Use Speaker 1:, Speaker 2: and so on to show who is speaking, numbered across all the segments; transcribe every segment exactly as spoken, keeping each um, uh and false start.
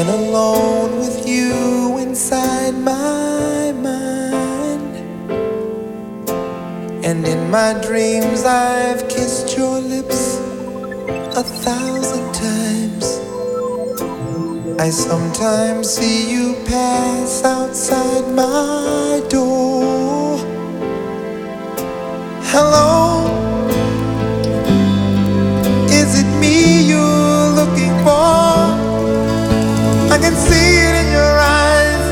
Speaker 1: been alone with you inside my mind, and in my dreams I've kissed your lips a thousand times. I sometimes see you pass outside my door. Hello, is it me you're looking for? I can see it in your eyes,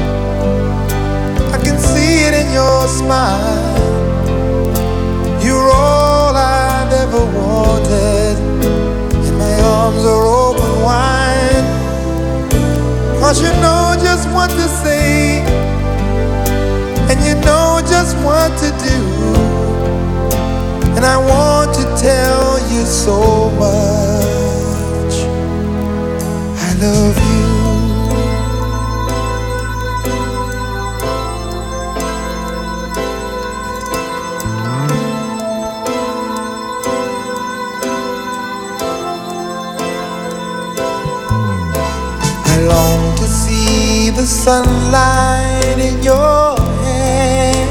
Speaker 1: I can see it in your smile. You're all I've ever wanted, and my arms are open wide. 'Cause you know just what to say, and you know just what to do, and I want to tell you so much I love you. I long to see the sunlight in your hair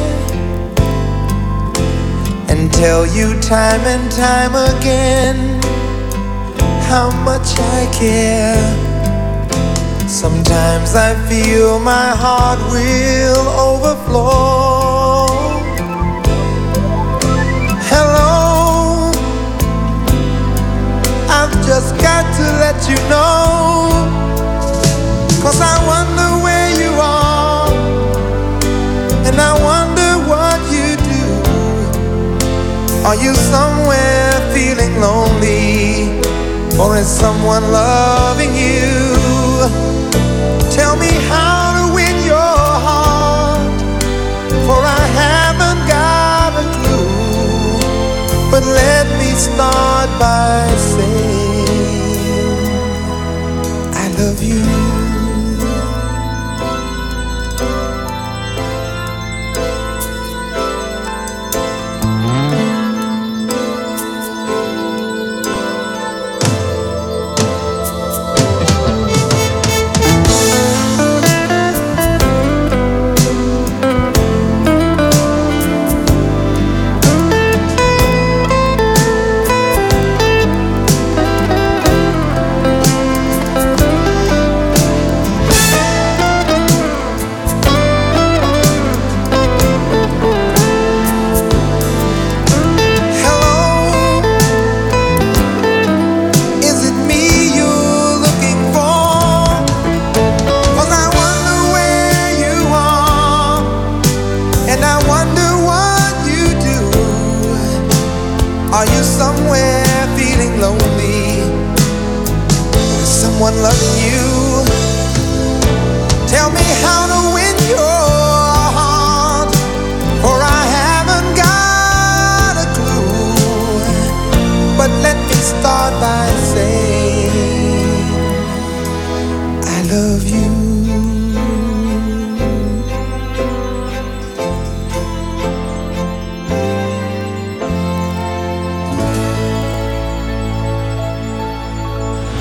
Speaker 1: and tell you time and time again how much I care. Sometimes I feel my heart will overflow. Hello, I've just got to let you know, 'cause I wonder where you are, and I wonder what you do. Are you somewhere feeling lonely, or is someone loving you? Tell me how to win your heart, for I haven't got a clue. But let me start by saying I love you. Are you somewhere feeling lonely? Is someone loving you? Tell me how to